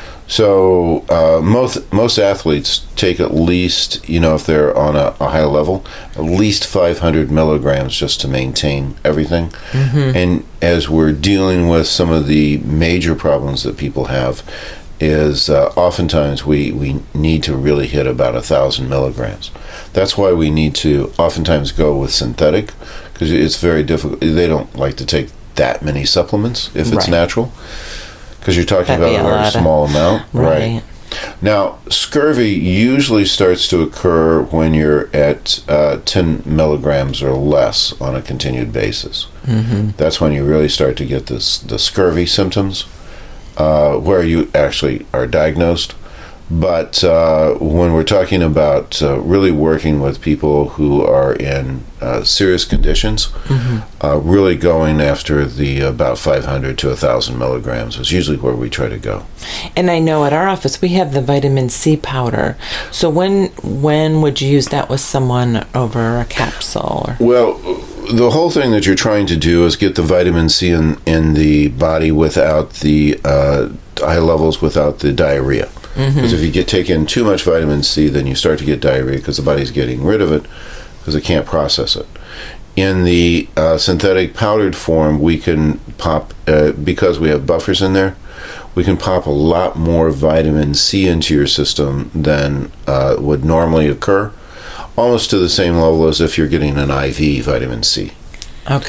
So uh, most most athletes take at least, you know, if they're on a, a high level, at least five hundred milligrams just to maintain everything. Mm-hmm. And as we're dealing with some of the major problems that people have, is uh, oftentimes we, we need to really hit about a thousand milligrams. That's why we need to oftentimes go with synthetic, because it's very difficult. They don't like to take that many supplements if it's right. natural, because you're talking That'd about a very small of, amount. Right. right. Now, scurvy usually starts to occur when you're at uh, ten milligrams or less on a continued basis. Mm-hmm. That's when you really start to get this the scurvy symptoms, uh, where you actually are diagnosed. But uh, when we're talking about uh, really working with people who are in uh, serious conditions, mm-hmm. uh, really going after the about five hundred to one thousand milligrams is usually where we try to go. And I know at our office we have the vitamin C powder. So when when would you use that with someone over a capsule? Or? Well, the whole thing that you're trying to do is get the vitamin C in, in the body without the uh, high levels, without the diarrhea. Because mm-hmm. if you get take in too much vitamin C, then you start to get diarrhea because the body's getting rid of it because it can't process it. In the uh, synthetic powdered form, we can pop, uh, because we have buffers in there, we can pop a lot more vitamin C into your system than uh, would normally occur, almost to the same level as if you're getting an I V vitamin C. Okay.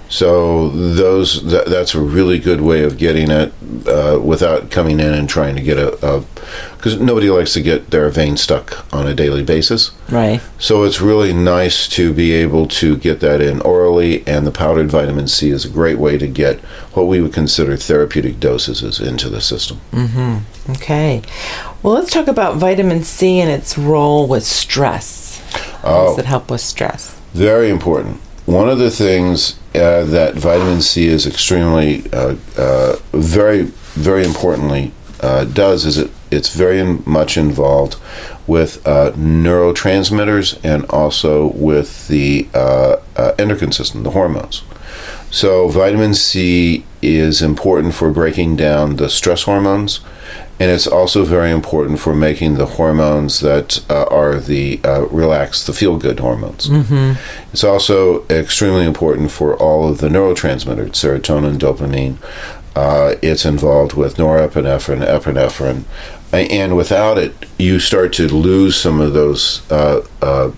So those that, that's a really good way of getting it uh, without coming in and trying to get a, because nobody likes to get their vein stuck on a daily basis. Right. So it's really nice to be able to get that in orally, and the powdered vitamin C is a great way to get what we would consider therapeutic dosages into the system. Mm-hmm. Okay. Well, let's talk about vitamin C and its role with stress. How Oh. does it help with stress? Very important. One of the things uh, that vitamin C is extremely, uh, uh, very, very importantly uh, does is it it's very in, much involved with uh, neurotransmitters and also with the uh, uh, endocrine system, the hormones. So vitamin C is important for breaking down the stress hormones, and it's also very important for making the hormones that uh, are the uh, relax, the feel-good hormones. Mm-hmm. It's also extremely important for all of the neurotransmitters, serotonin, dopamine. Uh, it's involved with norepinephrine, epinephrine, and without it, you start to lose some of those uh, uh,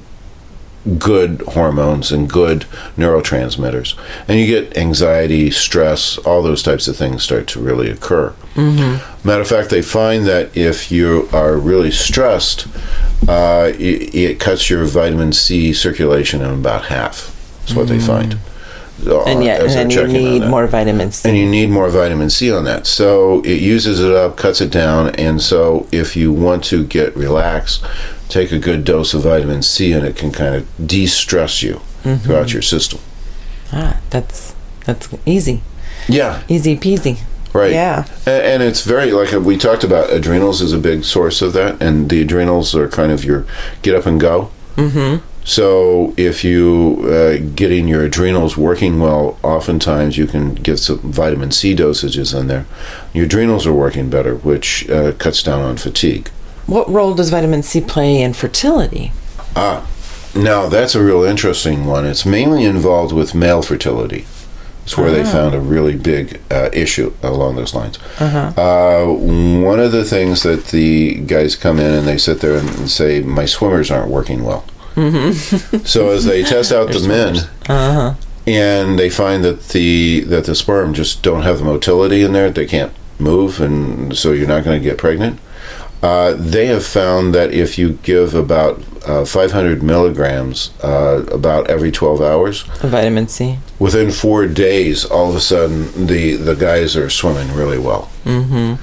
good hormones and good neurotransmitters, and you get anxiety, stress, all those types of things start to really occur. Mm-hmm. Matter of fact, they find that if you are really stressed, uh, it, it cuts your vitamin C circulation in about half. That's what mm-hmm. they find. Uh, and yet, and then you need more vitamin C. And you need more vitamin C on that. So it uses it up, cuts it down, and so if you want to get relaxed, take a good dose of vitamin C, and it can kind of de-stress you mm-hmm. throughout your system. Ah, that's that's easy. Yeah. Easy peasy. Right. Yeah. And, and it's very, like we talked about, adrenals is a big source of that, and the adrenals are kind of your get up and go. Mm-hmm. So if you uh, getting your adrenals working well, oftentimes you can get some vitamin C dosages in there. Your adrenals are working better, which uh, cuts down on fatigue. What role does vitamin C play in fertility? Ah, now that's a real interesting one. It's mainly involved with male fertility. It's where uh-huh. they found a really big uh, issue along those lines. Uh-huh. Uh, one of the things that the guys come in and they sit there and say, my swimmers aren't working well. Mm-hmm. So as they test out the men, uh-huh. and they find that the that the sperm just don't have the motility in there, they can't move, and so you're not going to get pregnant. Uh, they have found that if you give about uh, five hundred milligrams uh, about every twelve hours, vitamin C, within four days, all of a sudden the the guys are swimming really well. Mm-hmm.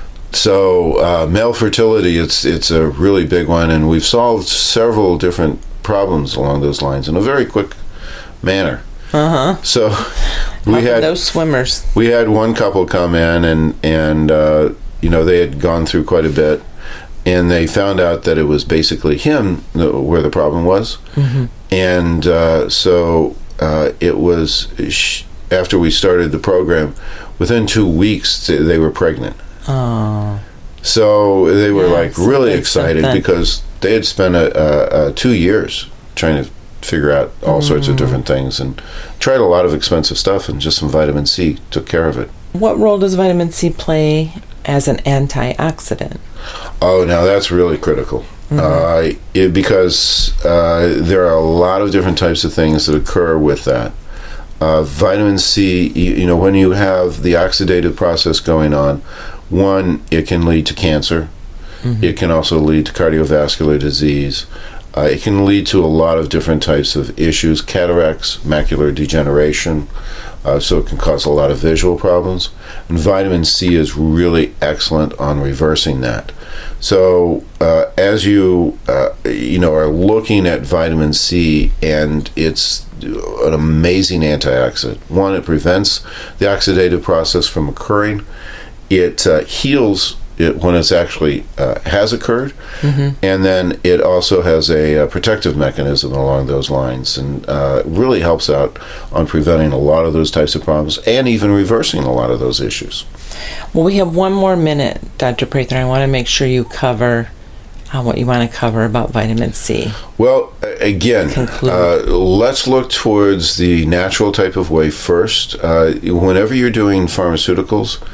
So uh, male fertility, it's it's a really big one, and we've solved several different problems along those lines in a very quick manner. Uh huh. So we had those swimmers. We had one couple come in, and and uh, you know, they had gone through quite a bit, and they found out that it was basically him where the problem was, mm-hmm. and uh, so uh, it was sh- after we started the program, within two weeks they were pregnant. Oh. So they were yeah, like really excited something. Because they had spent a, a, a two years trying to figure out all mm. sorts of different things and tried a lot of expensive stuff, and just some vitamin C took care of it. What role does vitamin C play as an antioxidant? Oh, now that's really critical. Mm-hmm. Uh, it, because uh, there are a lot of different types of things that occur with that. Uh, vitamin C, you, you know, when you have the oxidative process going on, one, it can lead to cancer. Mm-hmm. It can also lead to cardiovascular disease. Uh, it can lead to a lot of different types of issues, cataracts, macular degeneration, uh, so it can cause a lot of visual problems. And vitamin C is really excellent on reversing that. So uh, as you, uh, you know, are looking at vitamin C, and it's an amazing antioxidant. One, it prevents the oxidative process from occurring. It uh, heals it when it's actually uh, has occurred, mm-hmm. and then it also has a, a protective mechanism along those lines, and uh, really helps out on preventing a lot of those types of problems and even reversing a lot of those issues. Well, we have one more minute, Doctor Prather. I want to make sure you cover uh, what you want to cover about vitamin C. Well, again, uh, let's look towards the natural type of way first. Uh, whenever you're doing pharmaceuticals,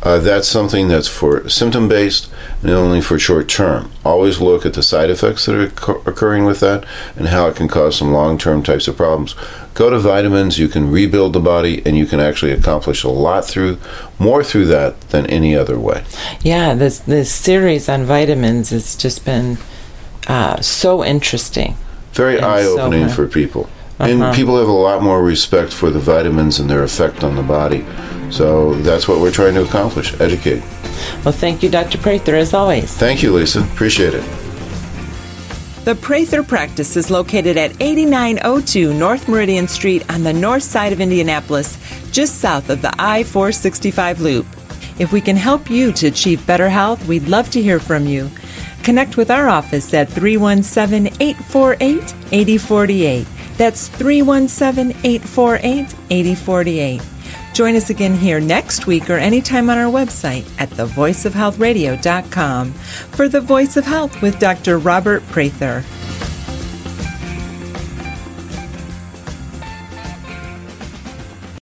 Uh, that's something that's for symptom-based and only for short-term. Always look at the side effects that are occur- occurring with that and how it can cause some long-term types of problems. Go to vitamins. You can rebuild the body, and you can actually accomplish a lot through, more through that than any other way. Yeah, this this series on vitamins has just been uh, so interesting. Very and eye-opening so, for people. Uh-huh. And people have a lot more respect for the vitamins and their effect on the body. So that's what we're trying to accomplish, educate. Well, thank you, Doctor Prather, as always. Thank you, Lisa. Appreciate it. The Prather Practice is located at eighty-nine oh two North Meridian Street on the north side of Indianapolis, just south of the I four sixty-five loop. If we can help you to achieve better health, we'd love to hear from you. Connect with our office at three one seven, eight four eight, eight oh four eight. That's three one seven, eight four eight, eight oh four eight. Join us again here next week or anytime on our website at the voice of health radio dot com for The Voice of Health with Doctor Robert Prather.